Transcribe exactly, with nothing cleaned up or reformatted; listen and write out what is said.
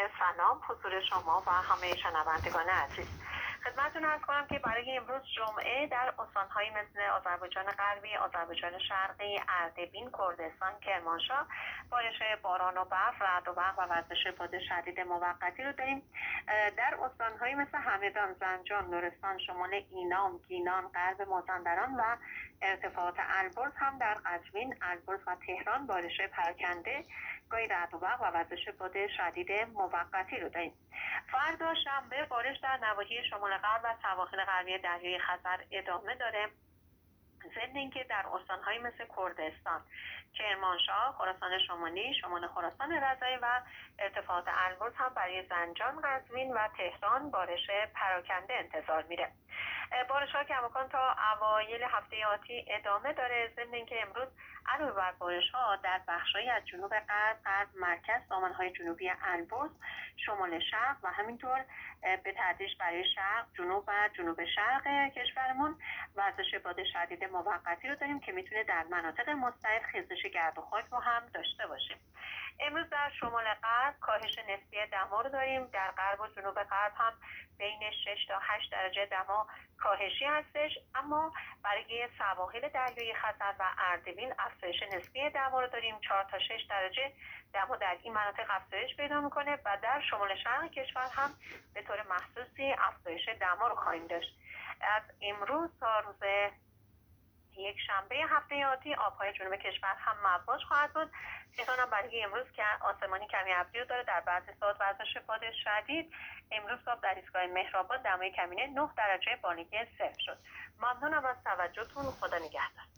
سلام حضور شما و همه شنوندگان عزیز. خدمتتون عرض کنم که برای امروز جمعه در استان‌هایی مثل آذربایجان غربی، آذربایجان شرقی، اردبیل، کردستان، کرمانشاه بارش باران و برف، رعد و برق و وزش باد شدید موقتی رو داریم. در استان‌هایی مثل همدان، زنجان، لرستان، شمال اینام، گیلان، غرب مازندران و ارتفاعات البرز هم در قزوین، البرز و تهران بارش پراکنده، گاهی رعد و برق و وزش باد شدید موقتی رو داریم. فردا شنبه بارش در نواحی شمال غرب و سواحل غربی دریای خزر ادامه داره. ضمن اینکه در استان‌هایی مثل کردستان، کرمانشاه، خراسان شمالی، شمال خراسان رضایی و ارتفاعات البرز هم برای زنجان، قزوین و تهران بارش پراکنده انتظار میره. بارش ها کماکان تا اوایل هفته آتی ادامه داره. ضمن اینکه امروز علاوه بر بارش ها در بخش‌هایی از جنوب غرب، غرب مرکز، سامان‌های جنوبی البرز، شمال شرق و همینطور به تدریج برای شرق، جنوب و جنوب شرق کشورمون وزش باد شدید موقتی رو داریم که میتونه در مناطق مستعد خیزش گرد و خاک رو هم داشته باشیم. امروز در شمال غرب کاهش نسبی دما رو داریم. در غرب و جنوب غرب هم بین شش تا هشت درجه دما کاهشی هستش، اما برای سواحل دریای خزر و اردبیل افزایش نسبی دما رو داریم. چهار تا شش درجه دما در این مناطق افزایش پیدا میکنه و در شمال شرق کشور هم به طور محسوسی افزایش دما رو خواهیم داشت. از امروز تا روز یک شنبه هفته آتی آبهای جنوب کشور هم مواج خواهد بود. تهران هم برای امروز که آسمانی کمی ابری داره، در بعضی ساعات وزش باد شدید. امروز صبح در ایستگاه مهرآباد دمای کمینه نه درجه، بانگی صفر شد. ممنونم از توجهتون. خدا نگهدار.